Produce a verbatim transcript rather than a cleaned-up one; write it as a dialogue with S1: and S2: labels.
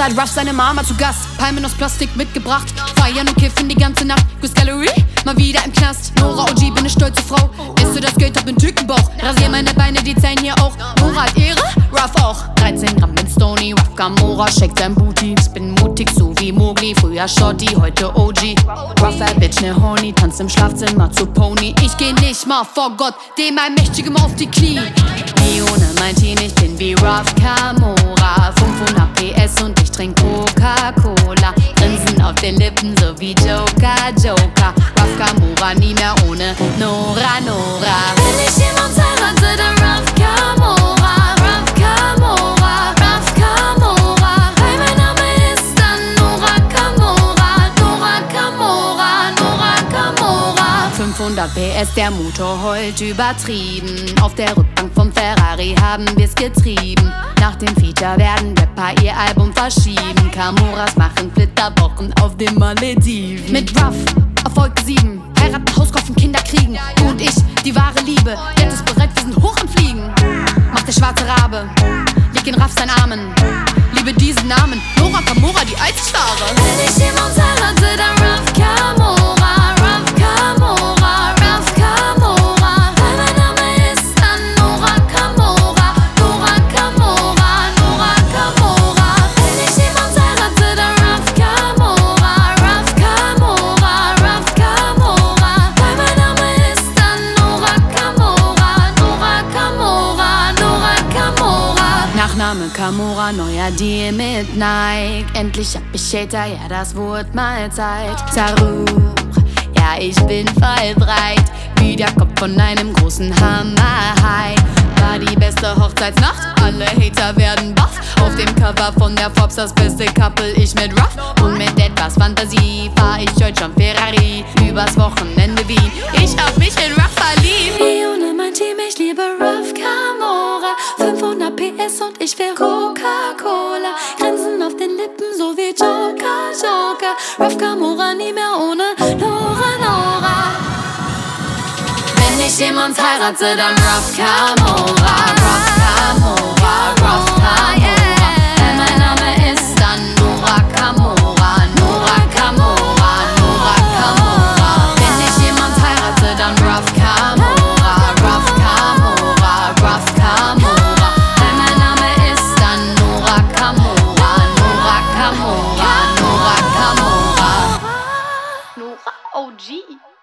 S1: hat Ruff seine Mama zu Gast. Palmen aus Plastik mitgebracht. Feiern und kiffen die ganze Nacht. Chris Gallery, mal wieder im Knast. Nora O G, bin ne stolze Frau. Esse das Geld, hab nen Tütenbauch. Rasier meine Beine, die zählen hier auch. Nora hat Ehre, Ruff auch. dreizehn Gramm mit Stony, Ruff Gamora, shake sein Booty. Ich bin mutig, so wie Mowgli. Früher Shorty, heute O G. Ruff, a Bitch, ne Horny. Tanzt im Schlafzimmer zu Pony. Ich geh nicht mal vor Gott, dem Allmächtigem auf die Knie. Nie ohne mein Team, ich bin wie Ruff Gamora. fünfhundert P S und ich trink Coca-Cola. Grinsen auf den Lippen, so wie Joker, Joker. Ruff Gamora, nie mehr ohne Nora, Nora.
S2: Wenn ich jemand heirate, dann Ruff Gamora. Ruff Gamora, Ruff Gamora. Weil mein Name ist dann Nora Gamora. Nora Gamora, Nora Gamora.
S1: fünfhundert P S, der Motor heult übertrieben. Auf der Rückbank vom Ferrari haben wir's getrieben. Nach dem Feature werden Rapper ihr Album verschieben. Gamoras machen Flitterwochen auf den Malediven. Mit Ruff, Erfolg sieben. Heiraten, Haus kaufen, Kinder kriegen. Du und ich, die wahre Liebe. Jetzt ist bereit, wir sind hoch am Fliegen. Macht der schwarze Rabe, lieg in Ruff seinen Armen. Liebe diesen Namen, Nora Gamora, die einzig wahre.
S2: Wenn ich jemand heirate, dann Ruff Gamora. Ruff Gamora, Ruff Gamora. Weil mein Name ist dann Nora Gamora. Nora Gamora, Nora Gamora. Wenn ich jemand heirate, dann Ruff Gamora. Ruff Gamora, Ruff Gamora. Weil mein Name ist dann Nora Gamora. Nora Gamora, Nora Gamora.
S1: Nachname Gamora, neuer Deal mit Nike. Endlich hab ich Hater, ja das wurde mal Zeit. Taruch, ja ich bin voll breit. Wie der Kopf von einem großen Hammerhai. War die beste Hochzeitsnacht, alle Hater werden baff. Auf dem Cover von der Forbes das beste Couple, ich mit Ruff. Und mit etwas Fantasie fahr ich heute schon Ferrari. Übers Wochenende Wien, ich hab mich in Ruff verliebt.
S2: Nie ohne mein Team, ich liebe Ruff Gamora. fünfhundert P S und ich will Coca-Cola. Grinsen auf den Lippen, so wie Joker, Joker. Ruff Gamora, nie mehr ohne Nora, Nora.
S1: Wenn ich jemand heirate, dann Ruff Gamora. Ruff Gamora, Ruff Gamora. Weil mein Name ist dann Nora Gamora. Nora Gamora, Nora Gamora. Wenn ich jemand heirate, dann Ruff Gamora. Ruff Gamora, Ruff Gamora. Weil mein Name ist dann Nora Gamora. Nora Gamora, Nora Gamora. Nora O G.